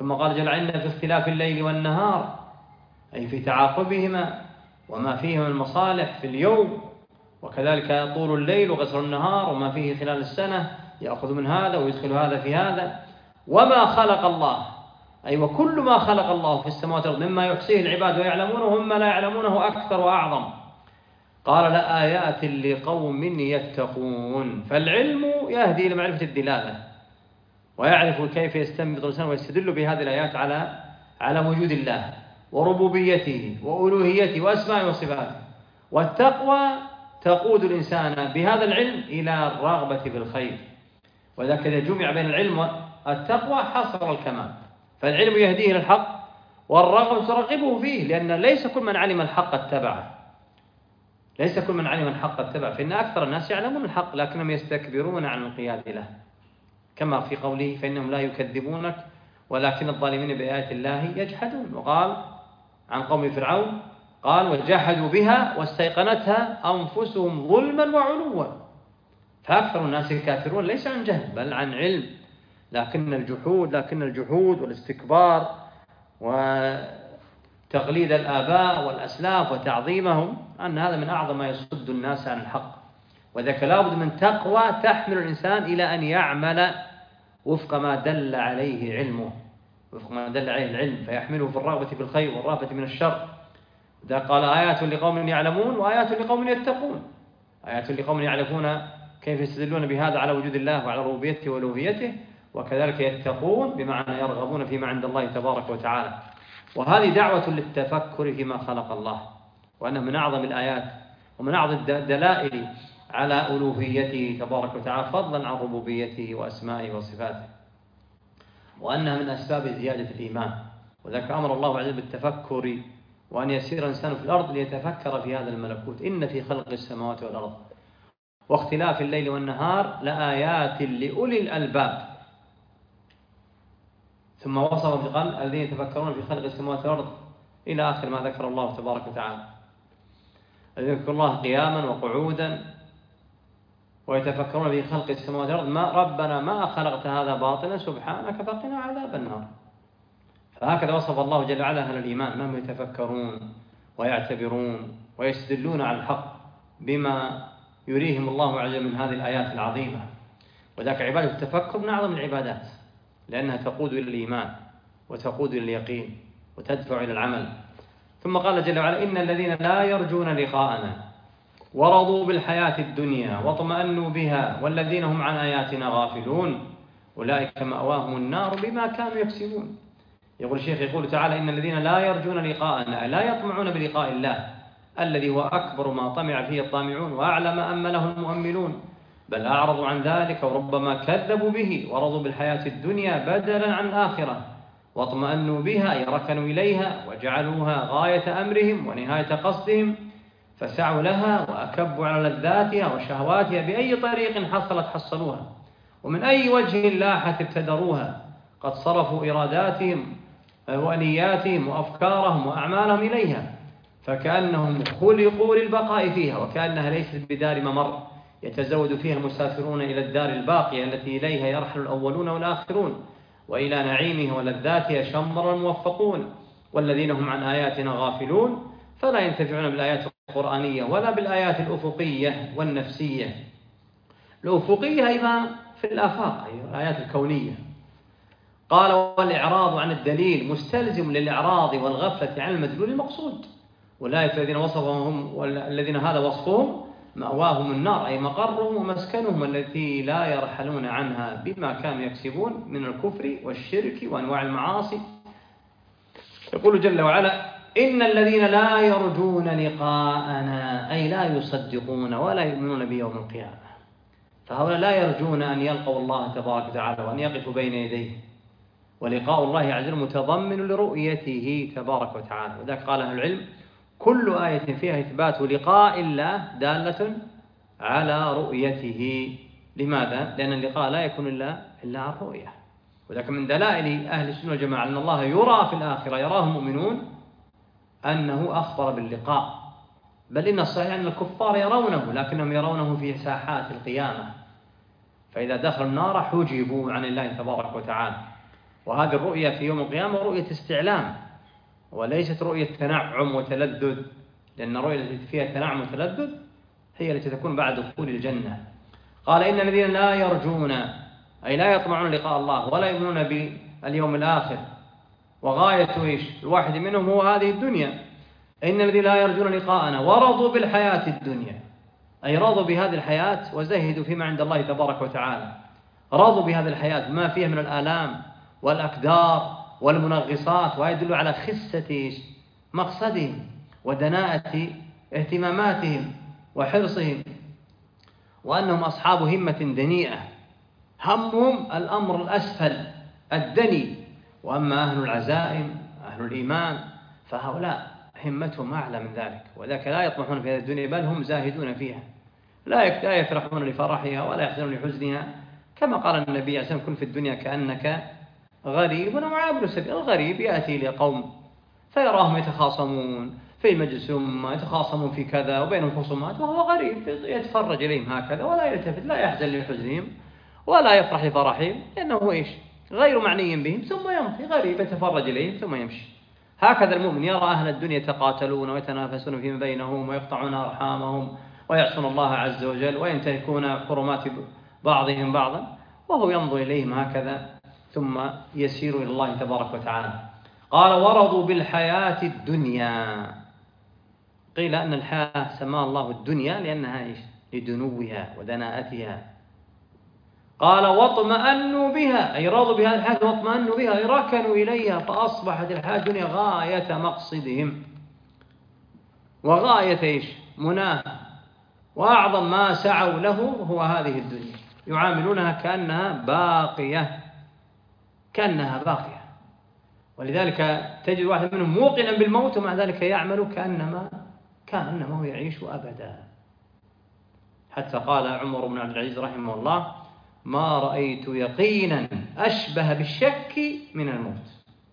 ثم قال جل وعلا في اختلاف الليل والنهار، أي في تعاقبهما وما فيه من المصالح في اليوم، وكذلك طول الليل وقصر النهار وما فيه خلال السنة، يأخذ من هذا ويدخل هذا في هذا. وما خلق الله، أي وكل ما خلق الله في السماوات والأرض مما يحصيه العباد ويعلمونه ومما لا يعلمونه أكثر وأعظم. قال لآيات لقوم يتقون. فالعلم يهدي إلى معرفة الدلالة، ويعرف كيف يستنبط الإنسان ويستدل بهذه الآيات على وجود الله وربوبيته وألوهيته وأسمائه وصفاته. والتقوى تقود الإنسان بهذا العلم إلى الرغبة في الخير، وذلك إذا جمع بين العلم والتقوى حصل الكمال. فالعلم يهديه إلى الحق والرغبة ترغبه فيه، لأن ليس كل من علم الحق اتبعه، ليس كل من علم الحق اتبعه، فإن أكثر الناس يعلمون الحق لكنهم يستكبرون عن الانقياد له، كما في قوله فإنهم لا يكذبونك ولكن الظالمين بآيات الله يجحدون. وقال عن قوم فرعون قال وجحدوا بها واستيقنتها أنفسهم ظلما وعلوا. فأكثر الناس الكافرون ليس عن جهل بل عن علم، لكن الجحود والاستكبار وتقليد الآباء والأسلاف وتعظيمهم أن هذا من أعظم ما يصد الناس عن الحق. وذلك لابد من تقوى تحمل الإنسان إلى أن يعمل وفق ما دل عليه علمه، وفق ما دل عليه العلم، فيحمله في الرغبة في الخير والرهبة من الشر. إذا قال آيات لقوم يعلمون وآيات لقوم يتقون. آيات لقوم يعرفون كيف يستدلون بهذا على وجود الله وعلى ربوبيته وألوهيته، وكذلك يتقون بمعنى يرغبون فيما عند الله تبارك وتعالى. وهذه دعوة للتفكر فيما خلق الله، وأنه من أعظم الآيات ومن أعظم الدلائل على ألوهيته تبارك وتعالى فضلا عن ربوبيته وأسمائه وصفاته، وأنها من أسباب زيادة الإيمان. وذلك أمر الله عز وجل بالتفكر، وأن يسير الإنسان في الأرض ليتفكر في هذا الملكوت. إن في خلق السماوات والأرض واختلاف الليل والنهار لآيات لأولي الألباب. ثم وصف بقول الذين يتفكرون في خلق السماوات والأرض إلى آخر ما ذكر الله تبارك وتعالى. الذين يذكرون الله قياما وقعودا ويتفكرون في خلق السماوات والأرض ربنا ما خلقت هذا باطلا سبحانك فقنا عذاب النار. فهكذا وصف الله جل وعلا أهل الإيمان أنهم يتفكرون ويعتبرون ويستدلون على الحق بما يريهم الله عز وجل من هذه الآيات العظيمة. وذاك عبادة التفكر من أعظم العبادات، لأنها تقود إلى الإيمان وتقود إلى اليقين وتدفع إلى العمل. ثم قال جل وعلا إن الذين لا يرجون لقاءنا ورضوا بالحياة الدنيا واطمأنوا بها والذين هم عن آياتنا غافلون أولئك مأواهم النار بما كانوا يكسبون. يقول الشيخ يقول تعالى إن الذين لا يرجون لقاءنا لا يطمعون بلقاء الله الذي هو أكبر ما طمع فيه الطامعون وأعلى ما أمله المؤملون، بل أعرضوا عن ذلك وربما كذبوا به ورضوا بالحياة الدنيا بدلا عن الآخرة واطمأنوا بها أي ركنوا إليها وجعلوها غاية أمرهم ونهاية قصدهم، فسعوا لها وأكبوا على لذاتها وشهواتها بأي طريق حصلوها ومن أي وجه لاحت ابتدروها، قد صرفوا إراداتهم ونياتهم وأفكارهم وأعمالهم إليها فكأنهم خلقوا للبقاء فيها، وكأنها ليست بدار ممر يتزود فيها المسافرون إلى الدار الباقية التي إليها يرحل الأولون والآخرون وإلى نعيمه ولذاتها شمر الموفقون، والذين هم عن آياتنا غافلون فلا ينتفعون بالآيات القرآنية ولا بالآيات الأفقية والنفسية. الأفقية أيضا في الآفاق، أي الآيات الكونية. قال والإعراض عن الدليل مستلزم للإعراض والغفلة عن المدلول المقصود. أولئك الذين وصفهم والذين هذا وصفهم مأواهم النار أي مقرهم ومسكنهم التي لا يرحلون عنها بما كانوا يكسبون من الكفر والشرك وأنواع المعاصي. يقول جل وعلا إن الذين لا يرجون لقاءنا أي لا يصدقون ولا يؤمنون بيوم القيامة، فهؤلاء لا يرجون أن يلقوا الله تبارك وتعالى وأن يقفوا بين يديه، ولقاء الله عز وجل متضمن لرؤيته تبارك وتعالى. وذلك قال أهل العلم كل آية فيها إثبات لقاء الله دالة على رؤيته. لماذا؟ لأن اللقاء لا يكون إلا عن رؤية. وذلك من دلائل أهل السنة والجماعة أن الله يرى في الآخرة يراه المؤمنون أنه أخبر باللقاء، بل إن الصحيح أن الكفار يرونه لكنهم يرونه في ساحات القيامة، فإذا دخلوا النار حجبوا عن الله تبارك وتعالى. وهذه الرؤية في يوم القيامة رؤية استعلام وليست رؤية تنعم وتلذذ، لأن الرؤية التي فيها تنعم وتلذذ هي التي تكون بعد دخول الجنة. قال إن الذين لا يرجون أي لا يطمعون لقاء الله ولا يؤمنون باليوم الآخر، وغاية الواحد منهم هو هذه الدنيا. إن الذين لا يرجون لقاءنا ورضوا بالحياة الدنيا، أي رضوا بهذه الحياة وزهدوا فيما عند الله تبارك وتعالى، رضوا بهذه الحياة ما فيها من الآلام والأكدار والمنغصات، ويدل على خسة مقصدهم ودناءة اهتماماتهم وحرصهم، وأنهم أصحاب همة دنيئة، همهم الأمر الأسفل الدني. وأما أهل العزائم أهل الإيمان فهؤلاء همتهم أعلى من ذلك، وذلك لا يطمحون في هذه الدنيا بل هم زاهدون فيها، لا يفرحون لفرحها ولا يحزنون لحزنها، كما قال النبي عليه الصلاة والسلام: كن في الدنيا كأنك غريب أو عابر سبيل. الغريب يأتي لقوم فيراهم يتخاصمون في مجلس يتخاصمون في كذا وبينهم خصومات، وهو غريب يتفرج إليهم هكذا ولا يلتفت، لا يحزن لحزنهم ولا يفرح لفرحهم، لأنه غير معني بهم، ثم يمضي غريب يتفرج إليهم ثم يمشي. هكذا المؤمن يرى أهل الدنيا يتقاتلون ويتنافسون فيما بينهم ويقطعون أرحامهم ويعصون الله عز وجل وينتهكون حرمات بعضهم بعضا، وهو ينظر إليهم هكذا ثم يسير إلى الله تبارك وتعالى. قال: ورضوا بالحياة الدنيا. قيل أن الحياة سماها الله الدنيا لأنها لدنوها ودناءتها. قال: واطمأنوا بها، أي رضوا بهذه الحياة واطمأنوا بها، أي ركنوا إليها، فأصبحت الحياة الدنيا غاية مقصدهم وغاية مناه، وأعظم ما سعوا له هو هذه الدنيا، يعاملونها كأنها باقية. ولذلك تجد واحد منهم موقنا بالموت ومع ذلك يعمل كأنما يعيش أبدا. حتى قال عمر بن عبد العزيز رحمه الله: ما رأيت يقينا أشبه بالشك من الموت.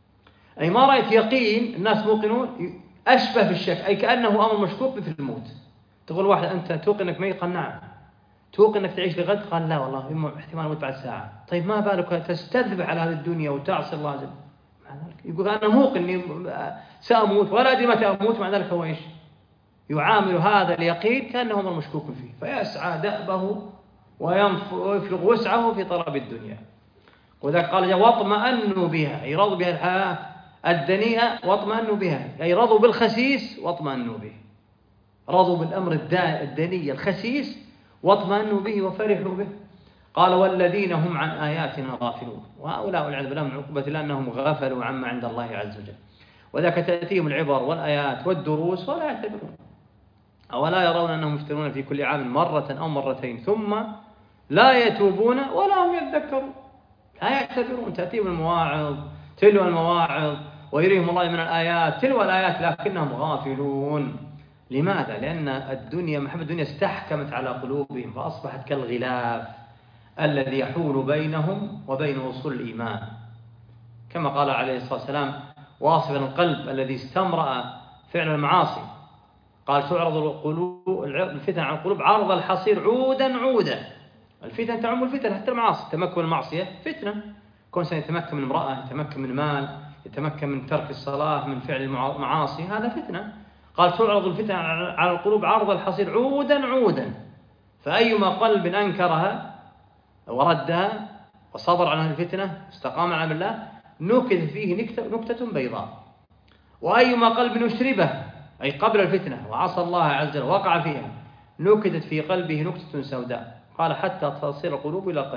أي ما رأيت يقين الناس موقنون أشبه بالشك، أي كأنه أمر مشكوك في الموت. تقول واحد: أنت توقن أنك ميت؟ قال: نعم. توقن أنك تعيش لغد؟ قال: لا والله احتمال أموت بعد ساعة. طيب ما بالك تستذبح على هذه الدنيا وتعصي الله عز وجل؟ يقول: أنا موقن أني سأموت ولا أدري متى أموت، مع ذلك هو يعامل هذا اليقين كأنه أمر مشكوك فيه، فيسعى دأبه ويفرغ وسعه في طلب الدنيا. وذلك قال: واطمأنوا بها، أي رضوا بها الحياة الدنيئة واطمأنوا بها، أي رضوا بالخسيس واطمأنوا به، رضوا بالأمر الدني الخسيس واطمأنوا به وفرحوا به. قال: والذين هم عن آياتنا غافلون. وهؤلاء والعياذ بالله من عقوبة الله أنهم غفلوا عما عند الله عز وجل، وذاك تأتيهم العبر والآيات والدروس ولا يعتبرون، أولا يرون أنهم يفترون في كل عام مرة أو مرتين ثم لا يتوبون ولا هم يذكرون، لا يعتبرون. تأتيهم المواعظ تلو المواعظ ويريهم الله من الآيات تلو الآيات لكنهم غافلون. لماذا؟ لأن الدنيا، محبة الدنيا استحكمت على قلوبهم فأصبحت كالغلاف الذي يحول بينهم وبين وصول الإيمان، كما قال عليه الصلاة والسلام واصفا القلب الذي استمرأ فعل المعاصي، قال: تعرض الفتن عن القلوب عرض الحصير عودا عودا. الفتن تعم الفتن حتى المعاصي، تمكن المعصية فتنة، كون سيتمكن من امرأة، يتمكن من مال، يتمكن من ترك الصلاة، من فعل المعاصي، هذا فتنة. قال: تعرض الفتن على القلوب عرض الحصير عودا عودا، فأيما قلب أنكرها وردها وصبر عن الفتنة استقام على الله نكت فيه نكتة بيضاء، وأيما قلب أشربه أي قبل الفتنة وعصى الله عز وجل وقع فيها نكتت في قلبه نكتة سوداء. قال: حتى تصير القلوب إلى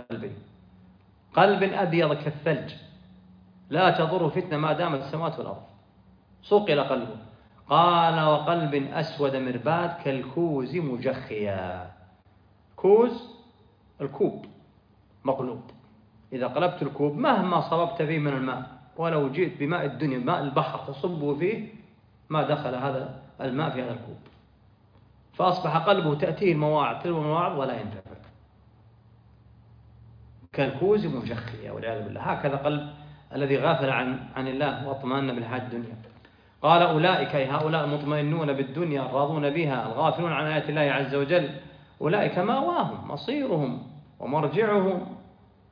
قلب أبيض كالثلج لا تضر فتنة ما دامت السماوات والأرض، سوق إلى قلبه. قال: وقلب أسود مرباد كالكوز مجخيا. كوز الكوب مقلوب، إذا قلبت الكوب مهما صببت فيه من الماء ولو جئت بماء الدنيا ماء البحر تصبه فيه ما دخل هذا الماء في هذا الكوب، فأصبح قلبه تأتيه المواعظ تلو المواعظ ولا ينتفع، كالكوز مجخيا والعياذ بالله. هكذا قلب الذي غافل عن الله واطمأن بالحياة الدنيا. قال: أولئك أي هؤلاء المطمئنون بالدنيا الراضون بها الغافلون عن آيات الله عز وجل، أولئك مأواهم مصيرهم ومرجعهم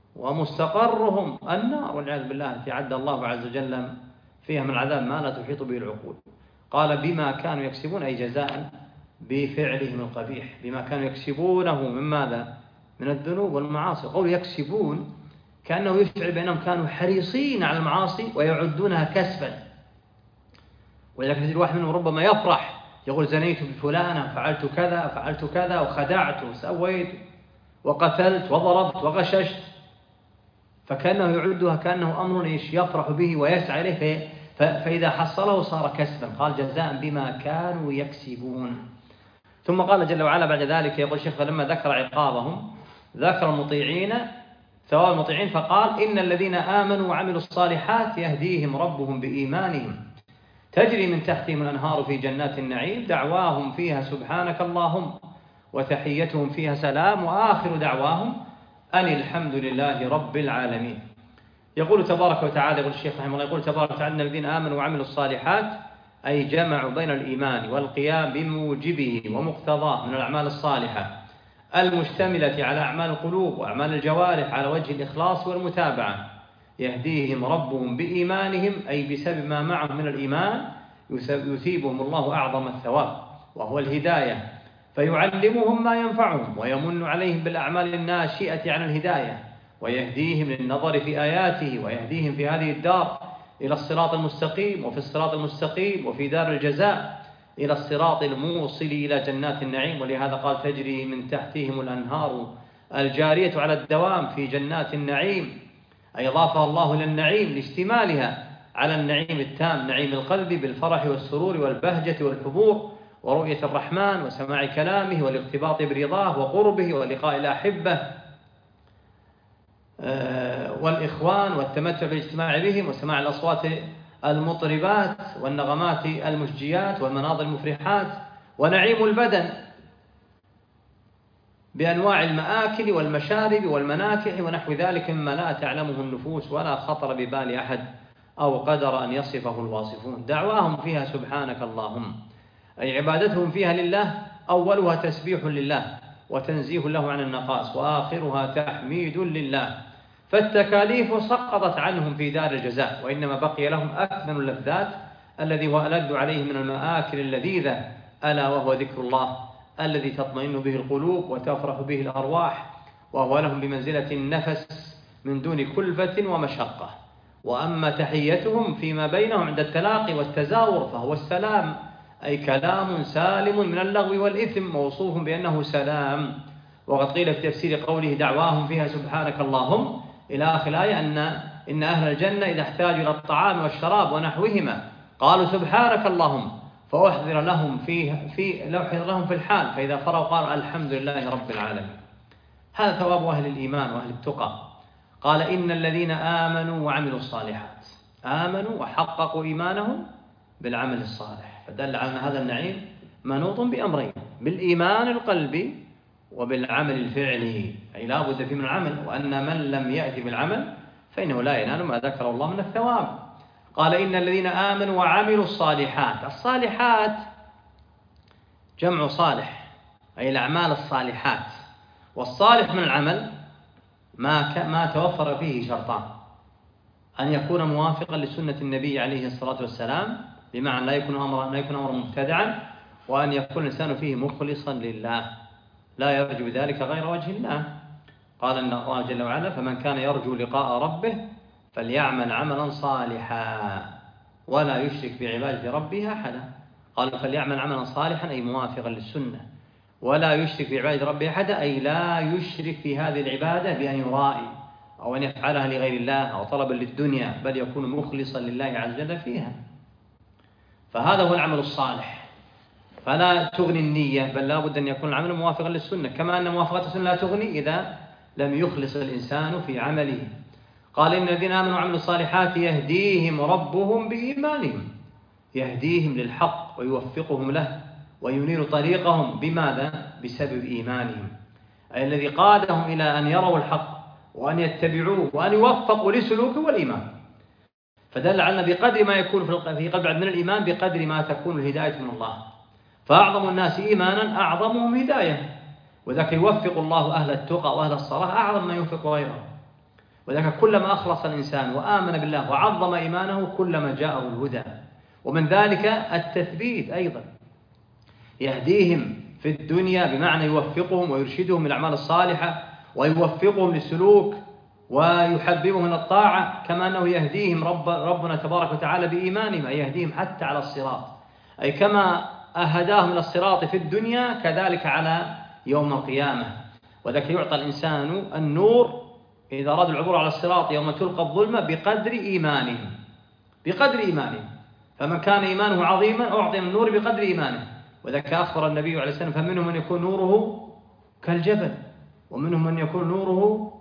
ومستقرهم النار والعياذ بالله، التي عد الله عز وجل فيها من العذاب ما لا تحيط به العقول. قال بما كانوا يكسبون، أي جزاء بفعلهم القبيح، بما كانوا يكسبونه من ماذا؟ من الذنوب والمعاصي. قول يكسبون كأنه يشعر بأنهم كانوا حريصين على المعاصي ويعدونها كسبا. ولكن الواحد منهم ربما يفرح، يقول زنيت بفلانة، فعلت كذا فعلت كذا، وخدعت وسويت وقتلت وضربت وغششت، فكأنه يعدها كأنه أمر يفرح به ويسعى إليه، فإذا حصله صار كسبا. قال جزاء بما كانوا يكسبون. ثم قال جل وعلا بعد ذلك، يقول الشيخ فلما ذكر عقابهم ذكر المطيعين ثواب المطيعين، فقال إن الذين آمنوا وعملوا الصالحات يهديهم ربهم بإيمانهم تجري من تحتهم الأنهار في جنات النعيم دعواهم فيها سبحانك اللهم وتحيتهم فيها سلام وآخر دعواهم أن الحمد لله رب العالمين. يقول تبارك وتعالى، يقول الشيخ رحمه الله، يقول تبارك وتعالى إن الذين آمنوا وعملوا الصالحات أي جمعوا بين الإيمان والقيام بموجبه ومقتضاه من الأعمال الصالحة المشتملة على أعمال القلوب وأعمال الجوارح على وجه الإخلاص والمتابعة، يهديهم ربهم بإيمانهم، أي بسبب ما معهم من الإيمان يثيبهم الله أعظم الثواب وهو الهداية، فيعلمهم ما ينفعهم ويمن عليهم بالأعمال الناشئة عن الهداية، ويهديهم للنظر في آياته، ويهديهم في هذه الدار إلى الصراط المستقيم، وفي الصراط المستقيم وفي دار الجزاء إلى الصراط الموصل إلى جنات النعيم. ولهذا قال تجري من تحتهم الأنهار الجارية على الدوام في جنات النعيم، أي أضافها الله إلى النعيم لاشتمالها على النعيم التام، نعيم القلب بالفرح والسرور والبهجة والحبور ورؤية الرحمن وسماع كلامه والارتباط برضاه وقربه ولقاء الأحبة والإخوان والتمتع بالاجتماع بهم وسماع الأصوات المطربات والنغمات المشجيات والمناظر المفرحات، ونعيم البدن بأنواع المآكل والمشارب والمناكح ونحو ذلك مما لا تعلمه النفوس ولا خطر ببال أحد أو قدر أن يصفه الواصفون. دعواهم فيها سبحانك اللهم، أي عبادتهم فيها لله، أولها تسبيح لله وتنزيه له عن النقائص، وآخرها تحميد لله، فالتكاليف سقطت عنهم في دار الجزاء، وإنما بقي لهم أكمل اللذات الذي هو ألذ عليهم من المآكل اللذيذة، ألا وهو ذكر الله الذي تطمئن به القلوب وتفرح به الأرواح، وهو لهم بمنزلة النفس من دون كلفة ومشقة. وأما تحيتهم فيما بينهم عند التلاقي والتزاور فهو السلام، أي كلام سالم من اللغو والإثم موصوف بأنه سلام. وقد قيل في تفسير قوله دعواهم فيها سبحانك اللهم إلى آخر الآية إن أهل الجنة إذا احتاجوا إلى الطعام والشراب ونحوهما قالوا سبحانك اللهم، فأحضر لهم في الحال، فإذا فرغوا قالوا الحمد لله رب العالمين. هذا ثواب أهل الإيمان وأهل التقى. قال إن الذين آمنوا وعملوا الصالحات، آمنوا وحققوا إيمانهم بالعمل الصالح، فدل على أن هذا النعيم منوط بأمرين، بالإيمان القلبي وبالعمل الفعلي، أي لا بد فيه من العمل، وأن من لم يأتي بالعمل فإنه لا ينال ما ذكر الله من الثواب. قال إن الذين آمنوا وعملوا الصالحات، الصالحات جمع صالح، أي الأعمال الصالحات، والصالح من العمل ما توفر فيه شرطان: أن يكون موافقا لسنة النبي عليه الصلاة والسلام، بمعنى لا يكون أمرا مبتدعا، وأن يكون الإنسان فيه مخلصا لله لا يرجو بذلك غير وجه الله. قال إن الله جل وعلا فمن كان يرجو لقاء ربه فليعمل عملا صالحا ولا يشرك بعبادة ربه أحدا. قال فليعمل عملا صالحا أي موافقا للسنة، ولا يشرك بعبادة ربه أحدا أي لا يشرك في هذه العبادة بأن يرائي أو أن يفعلها لغير الله أو طلبا للدنيا، بل يكون مخلصا لله عز وجل فيها. فهذا هو العمل الصالح، فلا تغني النية، بل لا بد أن يكون العمل موافقا للسنة، كما أن موافقة السنة لا تغني إذا لم يخلص الإنسان في عمله. قال إن الذين آمنوا وعملوا الصالحات يهديهم ربهم بإيمانهم، يهديهم للحق ويوفقهم له وينير طريقهم بماذا؟ بسبب إيمانهم، أي الذي قادهم إلى أن يروا الحق وأن يتبعوه وأن يوفقوا لسلوكه والإيمان. فدل على بقدر ما يكون في قلب من الإيمان بقدر ما تكون الهداية من الله، فأعظم الناس إيمانا أعظمهم هداية، وذاك يوفق الله أهل التقى وأهل الصلاح أعظم ما ينفق غيره. وذلك كلما أخلص الإنسان وآمن بالله وعظم إيمانه كلما جاءه الهدى. ومن ذلك التثبيت أيضا، يهديهم في الدنيا بمعنى يوفقهم ويرشدهم للأعمال الصالحة ويوفقهم للسلوك ويحببهم من الطاعة، كما أنه يهديهم ربنا تبارك وتعالى بإيمانهم، أي يهديهم حتى على الصراط، أي كما أهداهم إلى الصراط في الدنيا كذلك على يوم القيامة. وذلك يعطى الإنسان النور إذا أراد العبور على الصراط يوم تلقى الظلمة بقدر إيمانهم، بقدر إيمانهم. فمن كان إيمانه عظيما أعطي النور بقدر إيمانه. وذلك أخبر النبي عليه السلام فمنهم من يكون نوره كالجبل، ومنهم من يكون نوره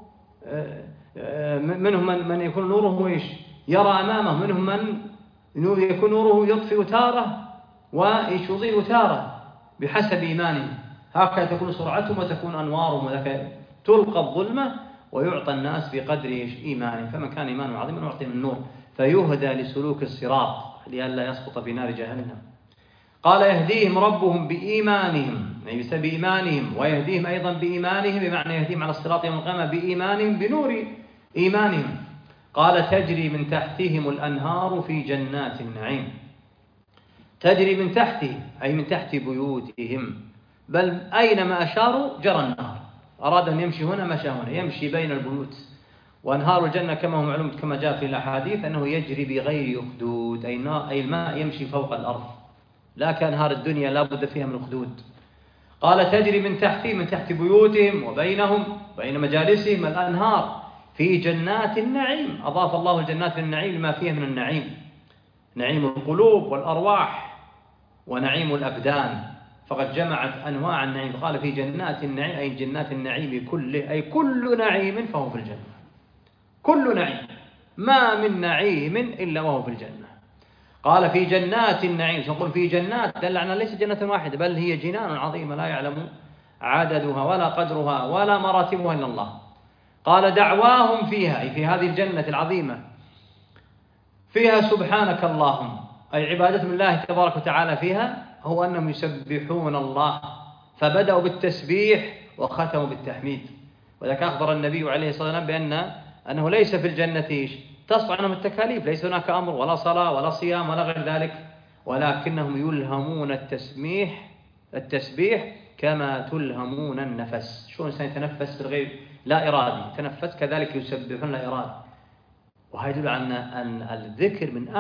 من يكون نوره إيش؟ يرى أمامه، منهم من يكون نوره يطفئ تارة ويضيء تارة بحسب إيمانهم. هكذا تكون سرعتهم وتكون أنوارهم. وذلك تلقى الظلمة ويعطى الناس بقدر إيمانهم. فمن كان إيمانه عظيما أعطي من النور فيهدى لسلوك الصراط لئلا يسقط في نار جهنم. قال يهديهم ربهم بإيمانهم، يعني بإيمانهم، ويهديهم أيضا بإيمانهم بمعنى يهديهم على الصراط يوم القيامة بإيمانهم بنور إيمانهم. قال تجري من تحتهم الأنهار في جنات النعيم. تجري من تحتهم أي من تحت بيوتهم، بل أينما أشاروا جرى النهر. أراد أن يمشي هنا مشى هنا، يمشي بين البيوت. وأنهار الجنة كما هو معلوم كما جاء في الأحاديث أنه يجري بغير أخدود، أي الماء يمشي فوق الأرض، لا كأنهار الدنيا لا بد فيها من أخدود. قال تجري من تحتهم من تحت بيوتهم وبينهم بين مجالسهم الأنهار في جنات النعيم. أضاف الله الجنات للنعيم لما فيها من النعيم، نعيم القلوب والأرواح ونعيم الأبدان، فقد جمعت أنواع النعيم. قال في جنات النعيم أي جنات النعيم كله، أي كل نعيم فهو في الجنة، كل نعيم، ما من نعيم إلا وهو في الجنة. قال في جنات النعيم، سنقول في جنات دل على ليس جنة واحدة بل هي جنان عظيمة لا يعلم عددها ولا قدرها ولا مراتبها إلا الله. قال دعواهم فيها أي في هذه الجنة العظيمة فيها سبحانك اللهم، أي عبادة الله تبارك وتعالى فيها هو أنهم يسبحون الله، فبدأوا بالتسبيح وختموا بالتحميد. وذلك أخبر النبي عليه الصلاة والسلام أنه ليس في الجنة تصنع عنهم التكاليف، ليس هناك أمر ولا صلاة ولا صيام ولا غير ذلك، ولكنهم يلهمون التسبيح كما تلهمون النفس. شو الإنسان يتنفس بالغير لا إرادي، يتنفس كذلك يسبحون لا إرادي. وهذا يدل على أن الذكر من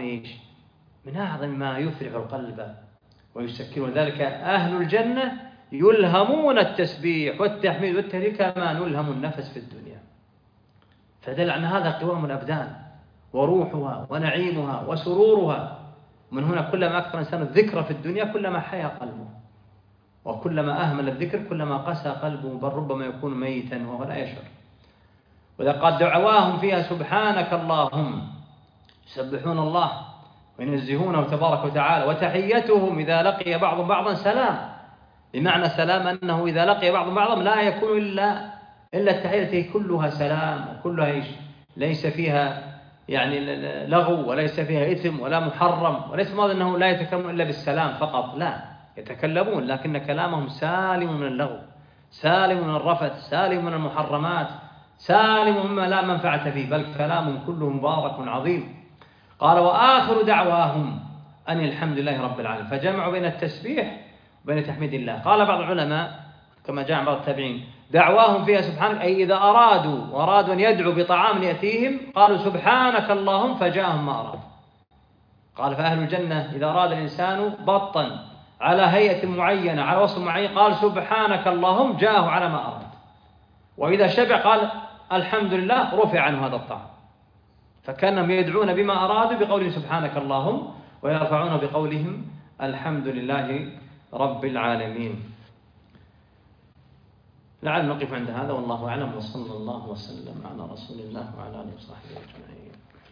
أعظم ما يفرح القلب ويسكنه. ذلك أهل الجنة يلهمون التسبيح والتحميد والتهليل كما نلهم النفس في الدنيا. فدل عن هذا قوام الأبدان وروحها ونعيمها وسرورها. من هنا كلما أكثر الإنسان الذكر في الدنيا كلما حيا قلبه، وكلما أهمل الذكر كلما قسى قلبه، بل ربما يكون ميتا وهو لا يشعر. ولقد دعواهم فيها سبحانك اللهم، يسبحون الله وينزهونه تبارك وتعالى. وتحيتهم إذا لقي بعضهم بعضا سلام، بمعنى سلام أنه إذا لقي بعضهم بعضا لا يكون إلا التحية كلها سلام، وكلها ليس فيها يعني لغو وليس فيها إثم ولا محرم، وليس ماذا أنه لا يتكلمون إلا بالسلام فقط، لا، يتكلمون لكن كلامهم سالم من اللغو، سالم من الرفث، سالم من المحرمات، سالم مما لا منفعة فيه، بل كلامهم كله مبارك عظيم. قال وآخر دعواهم أن الحمد لله رب العالمين، فجمعوا بين التسبيح وبين تحميد الله. قال بعض العلماء كما جاء عن بعض التابعين دعواهم فيها سبحانك، أي إذا أرادوا أن يدعوا بطعام يأتيهم قالوا سبحانك اللهم فجاءهم ما أراد. قال فأهل الجنة إذا أراد الإنسان بطا على هيئة معينة على وصف معين قال سبحانك اللهم جاءه على ما أراد، وإذا شبع قال الحمد لله رفع عنه هذا الطعام. فكانهم يدعون بما أرادوا بقولهم سبحانك اللهم، ويرفعون بقولهم الحمد لله رب العالمين. لعل نقف عند هذا والله أعلم، وصلى الله وسلم على رسول الله وعلى آله وصحبه أجمعين.